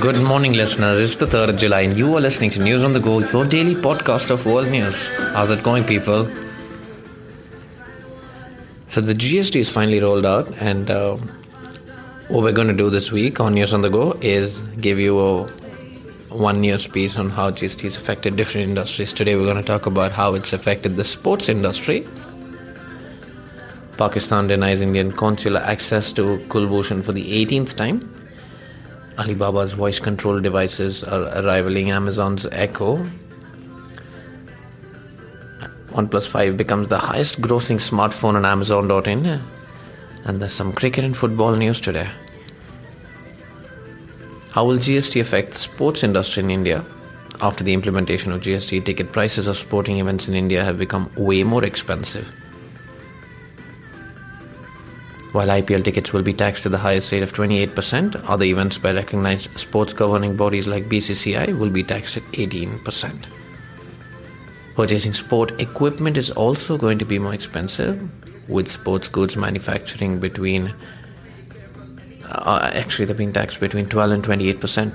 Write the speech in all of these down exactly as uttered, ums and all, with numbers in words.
Good morning, listeners. It's the third of July, and you are listening to News on the Go, your daily podcast of world news. How's it going, people? So, the G S T is finally rolled out, and uh, what we're going to do this week on News on the Go is give you a one news piece on how G S T has affected different industries. Today, we're going to talk about how it's affected the sports industry. Pakistan denies Indian consular access to Kulbhushan for the eighteenth time. Alibaba's voice control devices are rivaling Amazon's Echo. OnePlus five becomes the highest grossing smartphone on Amazon dot in. And there's some cricket and football news today. How will G S T affect the sports industry in India? After the implementation of G S T, ticket prices of sporting events in India have become way more expensive. While I P L tickets will be taxed at the highest rate of twenty-eight percent, other events by recognized sports governing bodies like B C C I will be taxed at eighteen percent. Purchasing sport equipment is also going to be more expensive, with sports goods manufacturing between, uh, actually they're being taxed between twelve and twenty-eight percent.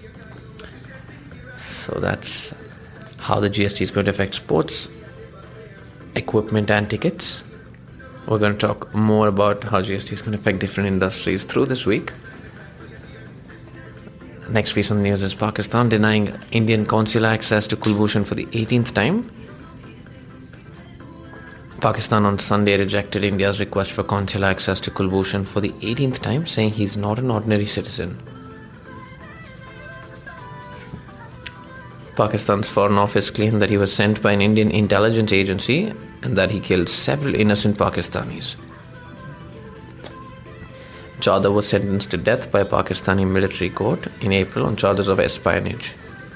So that's how the G S T is going to affect sports equipment and tickets. We're going to talk more about how G S T is going to affect different industries through this week. Next piece on the news is Pakistan denying Indian consular access to Kulbhushan for the eighteenth time. Pakistan on Sunday rejected India's request for consular access to Kulbhushan for the eighteenth time, saying he's not an ordinary citizen. Pakistan's Foreign Office claimed that he was sent by an Indian intelligence agency and that he killed several innocent Pakistanis. Jadhav was sentenced to death by a Pakistani military court in April on charges of espionage.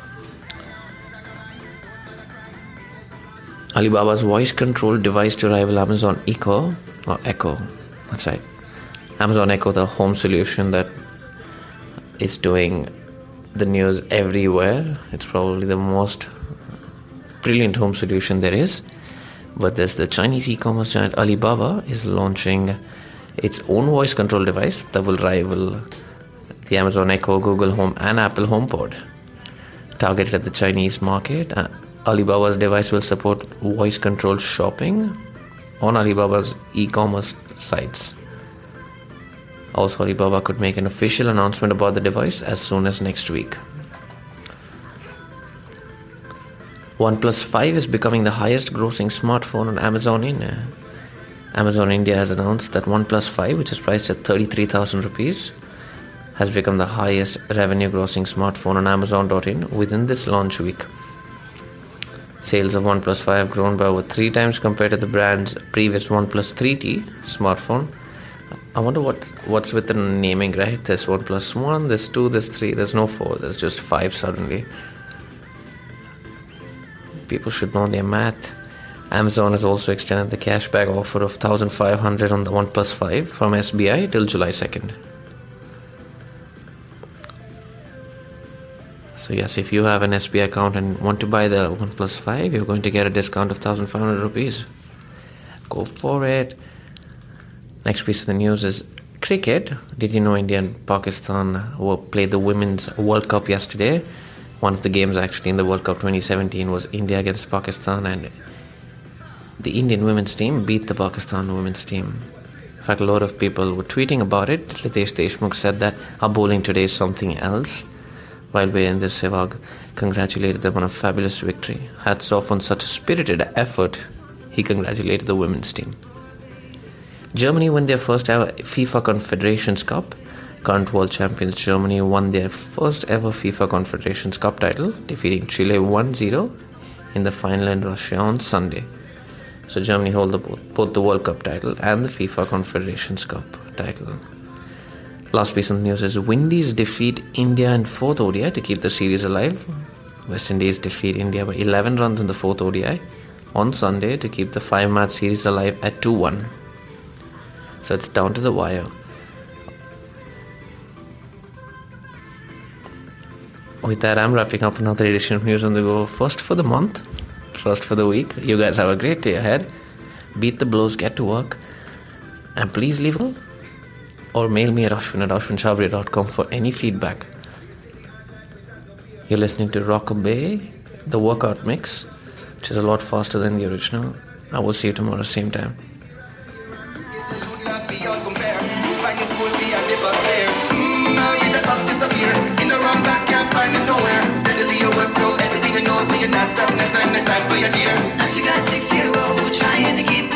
Alibaba's voice control device to rival Amazon Echo, or Echo, that's right. Amazon Echo, the home solution that is doing the news everywhere. It's probably the most brilliant home solution there is. But there's the Chinese e-commerce giant Alibaba is launching its own voice control device that will rival the Amazon Echo, Google Home and Apple HomePod. Targeted at the Chinese market, uh, Alibaba's device will support voice control shopping on Alibaba's e-commerce sites. Also, Alibaba could make an official announcement about the device as soon as next week. OnePlus five is becoming the highest grossing smartphone on Amazon India. Amazon India has announced that OnePlus five, which is priced at thirty-three thousand rupees, has become the highest revenue grossing smartphone on Amazon dot in within this launch week. Sales of OnePlus five have grown by over three times compared to the brand's previous OnePlus three T smartphone. I wonder what what's with the naming, right? There's one plus one, there's two, there's three, there's no four, there's just five suddenly. People should know their math. Amazon has also extended the cashback offer of one thousand five hundred on the OnePlus five from S B I till July second. So yes, if you have an S B I account and want to buy the OnePlus five, you're going to get a discount of one thousand five hundred rupees. Go for it. Next piece of the news is cricket. Did you know India and Pakistan played the Women's World Cup yesterday? One of the games actually in the World Cup twenty seventeen was India against Pakistan, and the Indian women's team beat the Pakistan women's team. In fact, a lot of people were tweeting about it. Ritesh Deshmukh said that our bowling today is something else, while Virendra Sehwag congratulated them on a fabulous victory. Hats off on such a spirited effort, he congratulated the women's team. Germany won their first ever FIFA Confederations Cup. Current world champions Germany won their first ever FIFA Confederations Cup title, defeating Chile one zero in the final in Russia on Sunday. So Germany hold the, both the World Cup title and the FIFA Confederations Cup title. Last piece of the news is Windies defeat India in fourth O D I to keep the series alive. West Indies defeat India by eleven runs in the fourth O D I on Sunday to keep the five-match series alive at two one. So it's down to the wire. With that, I'm wrapping up another edition of News on the Go. First for the month, first for the week. You guys have a great day ahead. Beat the blows, get to work. And please leave a or mail me at ashwin at ashwin chabria dot com for any feedback. You're listening to Rockabye, the workout mix, which is a lot faster than the original. I will see you tomorrow, same time. Now she got a six-year-old trying to keep